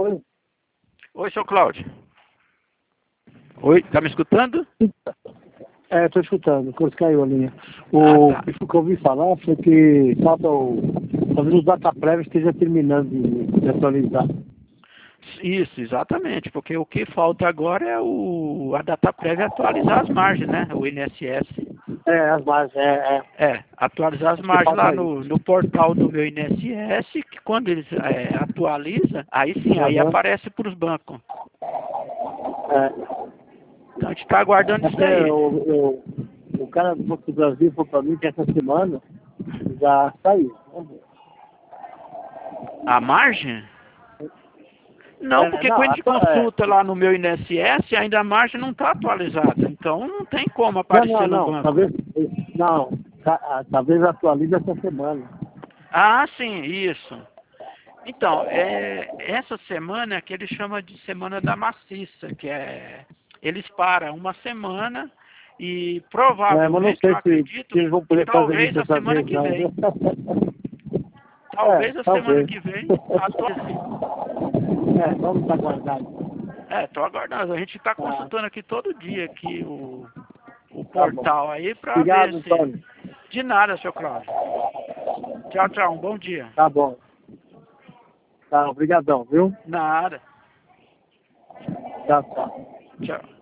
Oi? Oi, seu Cláudio. Oi, tá me escutando? Estou escutando, quando caiu a linha. Tá. O que eu ouvi falar foi que falta talvez os data prévios esteja terminando de atualizar. Isso, exatamente, porque o que falta agora é a data prévia atualizar as margens, né? O INSS. As bases, Atualizar as Acho que margens lá falta isso. no portal do meu INSS, que quando eles atualizam, aí sim, aí Aham. aparece para os bancos. É. Então a gente está aguardando isso Até aí. o cara do Banco do Brasil falou para mim que essa semana já saiu. Vamos ver. A margem? Não, porque quando a gente consulta lá no meu INSS, ainda a margem não está atualizada. Então não tem como aparecer no banco. Talvez atualize essa semana. Ah, sim, isso. Então, essa semana é que eles chamam de semana da maciça, que é... Eles param uma semana e Mas não provavelmente, sei eu se acredito eles vão que poder fazer talvez isso a dessa semana vez, que não. vem. Talvez a semana Talvez. que vem atualize. Vamos aguardar. Tô aguardando. A gente está Tá, consultando aqui todo dia aqui o tá bom. portal aí para ver Obrigado, se... Antônio. De nada, seu Cláudio. Tchau, tchau. Um bom dia. Tá bom. Tá, obrigadão, viu? Nada. Tchau, tchau. Tchau.